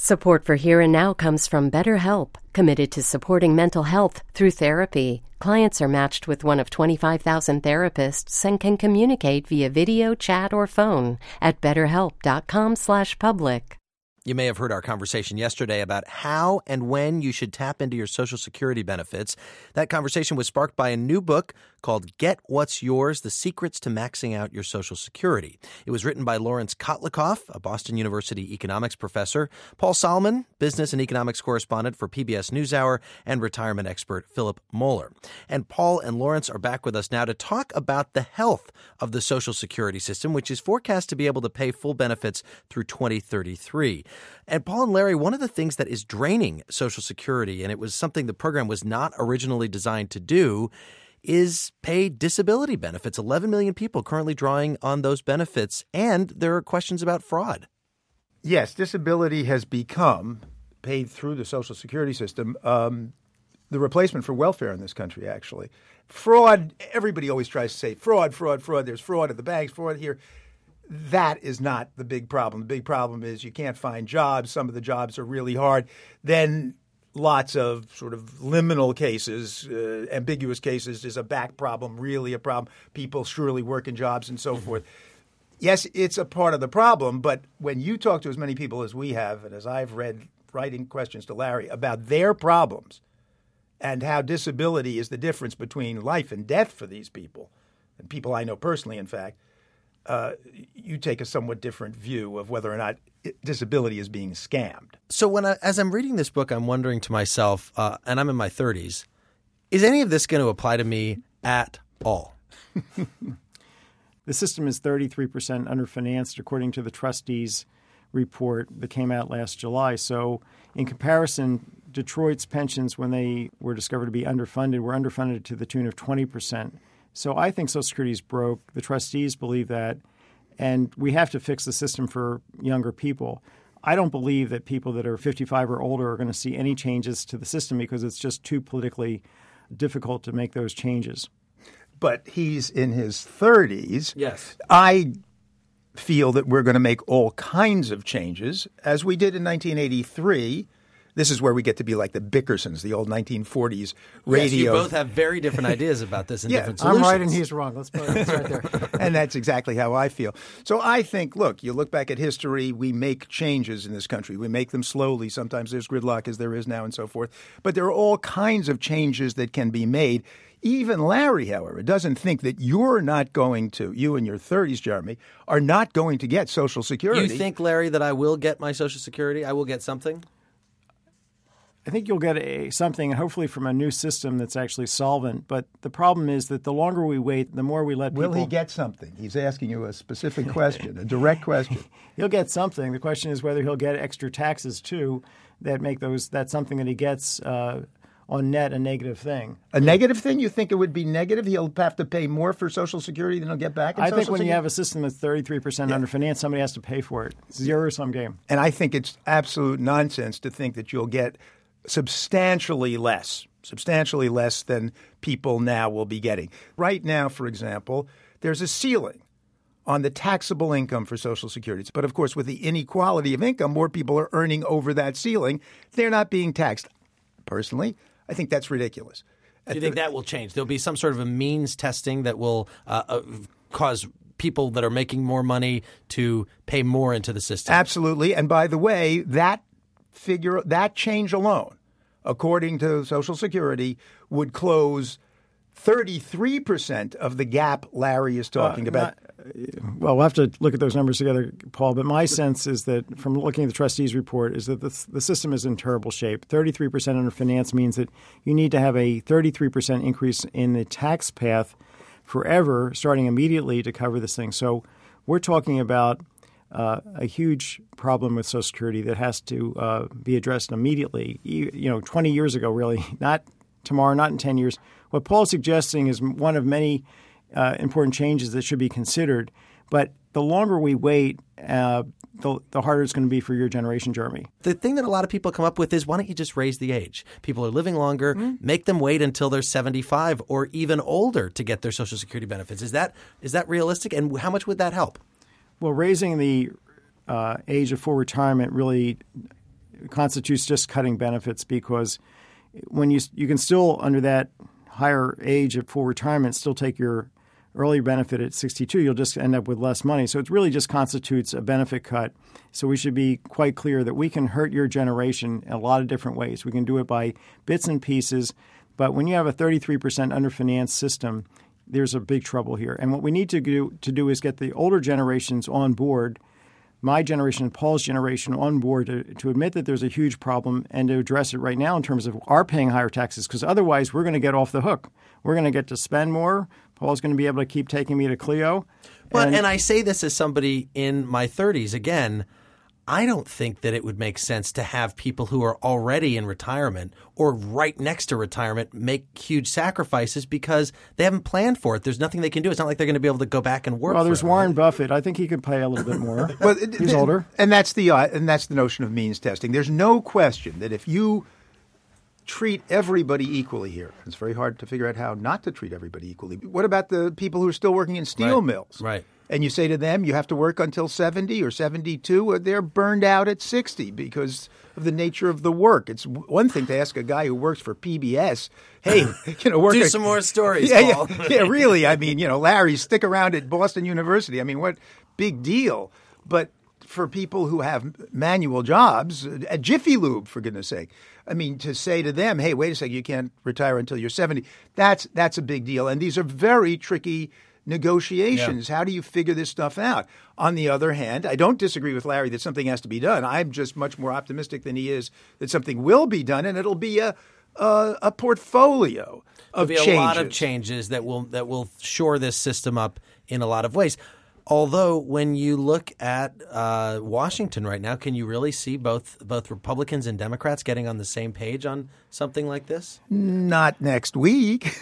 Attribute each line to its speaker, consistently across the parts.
Speaker 1: Support for Here and Now comes from BetterHelp, committed to supporting mental health through therapy. Clients are matched with one of 25,000 therapists and can communicate via video, chat, or phone at betterhelp.com/public.
Speaker 2: You may have heard our conversation yesterday about how and when you should tap into your Social Security benefits. That conversation was sparked by a new book called Get What's Yours: The Secrets to Maxing Out Your Social Security. It was written by Lawrence Kotlikoff, a Boston University economics professor, Paul Solomon, business and economics correspondent for PBS NewsHour, and retirement expert Philip Moeller. And Paul and Lawrence are back with us now to talk about the health of the Social Security system, which is forecast to be able to pay full benefits through 2033. And Paul and Larry, one of the things that is draining Social Security, and it was something the program was not originally designed to do, is pay disability benefits. 11 million people currently drawing on those benefits, and there are questions about fraud.
Speaker 3: Yes, disability has become, paid through the Social Security system, the replacement for welfare in this country, actually. Fraud, everybody always tries to say fraud, fraud, fraud. There's fraud at the banks, fraud here. That is not the big problem. The big problem is you can't find jobs. Some of the jobs are really hard. Then lots of sort of liminal cases, ambiguous cases. Is a back problem really a problem? People surely work in jobs and so forth. Yes, it's a part of the problem. But when you talk to as many people as we have, and as I've read writing questions to Larry about their problems and how disability is the difference between life and death for these people, and people I know personally, in fact, you take a somewhat different view of whether or not disability is being scammed.
Speaker 2: So as I'm reading this book, I'm wondering to myself, and I'm in my 30s, is any of this going to apply to me at all?
Speaker 4: The system is 33% underfinanced, according to the trustees' report that came out last July. So in comparison, Detroit's pensions, when they were discovered to be underfunded, were underfunded to the tune of 20%. So I think Social Security is broke. The trustees believe that, and we have to fix the system for younger people. I don't believe that people that are 55 or older are going to see any changes to the system because it's just too politically difficult to make those changes.
Speaker 3: But he's in his 30s.
Speaker 2: Yes.
Speaker 3: I feel that we're going to make all kinds of changes, as we did in 1983. This is where we get to be like the Bickersons, the old 1940s radio.
Speaker 2: Yes, you both have very different ideas about this and different
Speaker 4: I'm
Speaker 2: solutions.
Speaker 4: right and he's wrong. Let's put it right there.
Speaker 3: And that's exactly how I feel. So I think, look, you look back at history, we make changes in this country. We make them slowly. Sometimes there's gridlock, as there is now, and so forth. But there are all kinds of changes that can be made. Even Larry, however, doesn't think that you're not going to, you in your 30s, Jeremy, are not going to get Social Security.
Speaker 2: You think, Larry, that I will get my Social Security? I will get something?
Speaker 4: I think you'll get something, hopefully, from a new system that's actually solvent. But the problem is that the longer we wait, the more we let people...
Speaker 3: Will he get something? He's asking you a specific question, a direct question.
Speaker 4: He'll get something. The question is whether he'll get extra taxes, too, that make that's something that he gets on net a negative thing.
Speaker 3: A negative thing? You think it would be negative? He'll have to pay more for Social Security than he'll get back in
Speaker 4: I
Speaker 3: Social
Speaker 4: think when
Speaker 3: Security?
Speaker 4: you have a system that's 33% underfinanced, somebody has to pay for it. It's a zero-sum game.
Speaker 3: And I think it's absolute nonsense to think that you'll get substantially less than people now will be getting. Right now, for example, there's a ceiling on the taxable income for Social Security. But, of course, with the inequality of income, more people are earning over that ceiling. They're not being taxed. Personally, I think that's ridiculous.
Speaker 2: Do you think that will change? There'll be some sort of a means testing that will cause people that are making more money to pay more into the system?
Speaker 3: Absolutely. And by the way, that change alone, according to Social Security, would close 33% of the gap Larry is talking about.
Speaker 4: Well, we'll have to look at those numbers together, Paul. But my sense is that from looking at the trustees' report is that the system is in terrible shape. 33% underfinanced means that you need to have a 33% increase in the tax path forever, starting immediately to cover this thing. So we're talking about a huge problem with Social Security that has to be addressed immediately. 20 years ago, really, not tomorrow, not in 10 years. What Paul's suggesting is one of many important changes that should be considered. But the longer we wait, the harder it's going to be for your generation, Jeremy.
Speaker 2: The thing that a lot of people come up with is, why don't you just raise the age? People are living longer. Make them wait until they're 75 or even older to get their Social Security benefits. Is that realistic? And how much would that help?
Speaker 4: Well, raising the age of full retirement really constitutes just cutting benefits, because when you can still, under that higher age of full retirement, still take your early benefit at 62, you'll just end up with less money. So it really just constitutes a benefit cut. So we should be quite clear that we can hurt your generation in a lot of different ways. We can do it by bits and pieces. But when you have a 33% underfinanced system, there's a big trouble here. And what we need to do is get the older generations on board, my generation and Paul's generation on board, to admit that there's a huge problem and to address it right now in terms of our paying higher taxes, because otherwise we're going to get off the hook. We're going to get to spend more. Paul's going to be able to keep taking me to Clio.
Speaker 2: And I say this as somebody in my 30s. Again, I don't think that it would make sense to have people who are already in retirement or right next to retirement make huge sacrifices because they haven't planned for it. There's nothing they can do. It's not like they're going to be able to go back and work.
Speaker 4: Well, there's
Speaker 2: forever.
Speaker 4: Warren Buffett. I think he could pay a little bit more. Well, he's older.
Speaker 3: And that's the notion of means testing. There's no question that if you treat everybody equally here, it's very hard to figure out how not to treat everybody equally. What about the people who are still working in steel mills?
Speaker 2: Right.
Speaker 3: And you say to them, you have to work until 70 or 72, or they're burned out at 60 because of the nature of the work. It's one thing to ask a guy who works for PBS, hey, work.
Speaker 2: Do some more stories,
Speaker 3: Paul.
Speaker 2: Yeah,
Speaker 3: really. I mean, Larry, stick around at Boston University. I mean, what big deal. But for people who have manual jobs, at Jiffy Lube, for goodness sake, I mean, to say to them, hey, wait a second, you can't retire until you're 70, that's a big deal. And these are very tricky negotiations. Yeah. How do you figure this stuff out? On the other hand, I don't disagree with Larry that something has to be done. I'm just much more optimistic than he is that something will be done, and it'll be a portfolio of changes.
Speaker 2: There'll be a lot of changes that will shore this system up in a lot of ways. Although, when you look at Washington right now, can you really see both Republicans and Democrats getting on the same page on something like this?
Speaker 3: Not next week.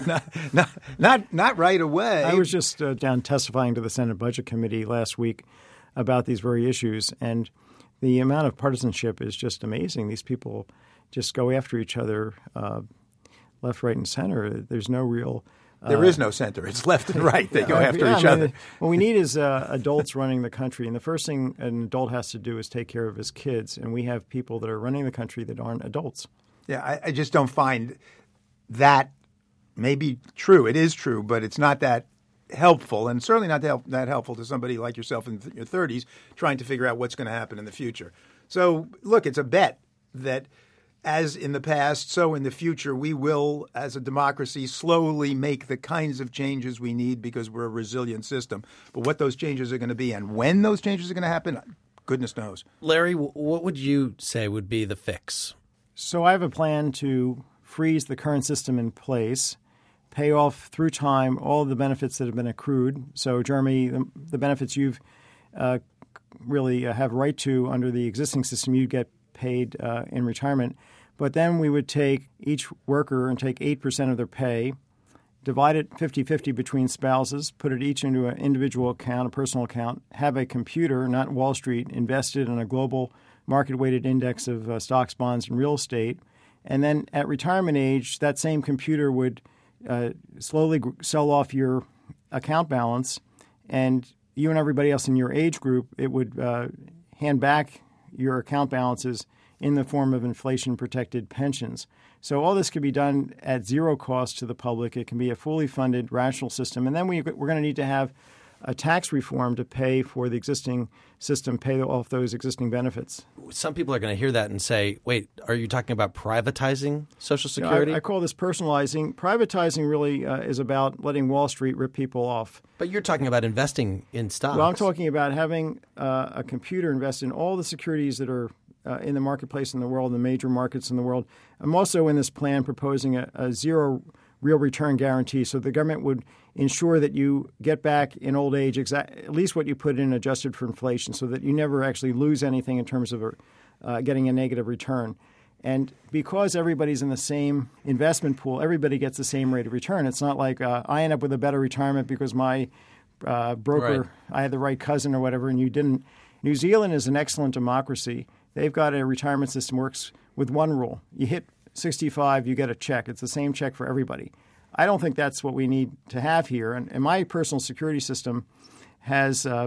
Speaker 3: not right away.
Speaker 4: I was just down testifying to the Senate Budget Committee last week about these very issues, and the amount of partisanship is just amazing. These people just go after each other left, right, and center. There's no real...
Speaker 3: There is no center. It's left and right. They go after each other.
Speaker 4: What we need is adults running the country. And the first thing an adult has to do is take care of his kids. And we have people that are running the country that aren't adults.
Speaker 3: Yeah, I just don't find that maybe true. It is true, but it's not that helpful, and certainly not that helpful to somebody like yourself in your 30s trying to figure out what's going to happen in the future. So, look, it's a bet that as in the past, so in the future, we will, as a democracy, slowly make the kinds of changes we need because we're a resilient system. But what those changes are going to be and when those changes are going to happen, goodness knows.
Speaker 2: Larry, what would you say would be the fix?
Speaker 4: So I have a plan to freeze the current system in place, pay off through time all the benefits that have been accrued. So, Jeremy, the benefits you've really have right to under the existing system, you'd get paid in retirement. But then we would take each worker and take 8% of their pay, divide it 50-50 between spouses, put it each into an individual account, a personal account, have a computer, not Wall Street, invested in a global market-weighted index of stocks, bonds, and real estate. And then at retirement age, that same computer would slowly sell off your account balance, and you and everybody else in your age group, it would hand back your account balances in the form of inflation-protected pensions. So all this could be done at zero cost to the public. It can be a fully funded, rational system. And then we're going to need to have a tax reform to pay for the existing system, pay off those existing benefits.
Speaker 2: Some people are going to hear that and say, wait, are you talking about privatizing Social Security?
Speaker 4: I call this personalizing. Privatizing really is about letting Wall Street rip people off.
Speaker 2: But you're talking about investing in stocks.
Speaker 4: Well, I'm talking about having a computer invest in all the securities that are in the marketplace in the world, the major markets in the world. I'm also in this plan proposing a zero real return guarantee, so the government would ensure that you get back in old age at least what you put in adjusted for inflation, so that you never actually lose anything in terms of getting a negative return. And because everybody's in the same investment pool, everybody gets the same rate of return. It's not like I end up with a better retirement because my broker, right, I had the right cousin or whatever, and you didn't. New Zealand is an excellent democracy. They've got a retirement system that works with one rule. You hit 65, you get a check. It's the same check for everybody. I don't think that's what we need to have here. And my personal security system has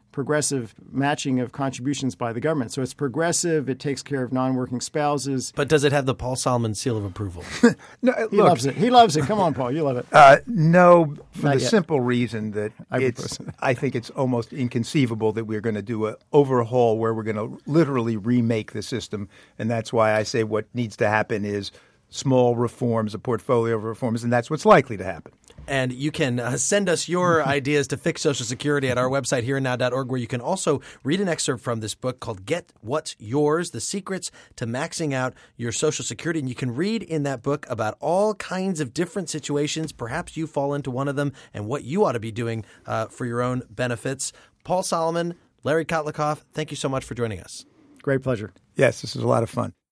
Speaker 4: progressive matching of contributions by the government. So it's progressive. It takes care of non-working spouses.
Speaker 2: But does it have the Paul Solomon seal of approval?
Speaker 3: No,
Speaker 4: He loves it. He loves it. Come on, Paul. You love it.
Speaker 3: No, for
Speaker 4: Not
Speaker 3: the
Speaker 4: yet.
Speaker 3: simple reason that I think it's almost inconceivable that we're going to do an overhaul where we're going to literally remake the system. And that's why I say what needs to happen is small reforms, a portfolio of reforms, and that's what's likely to happen.
Speaker 2: And you can send us your ideas to fix Social Security at our website, hereinnow.org, where you can also read an excerpt from this book called Get What's Yours, The Secrets to Maxing Out Your Social Security. And you can read in that book about all kinds of different situations. Perhaps you fall into one of them and what you ought to be doing for your own benefits. Paul Solomon, Larry Kotlikoff, thank you so much for joining us.
Speaker 4: Great pleasure.
Speaker 3: Yes, this is a lot of fun.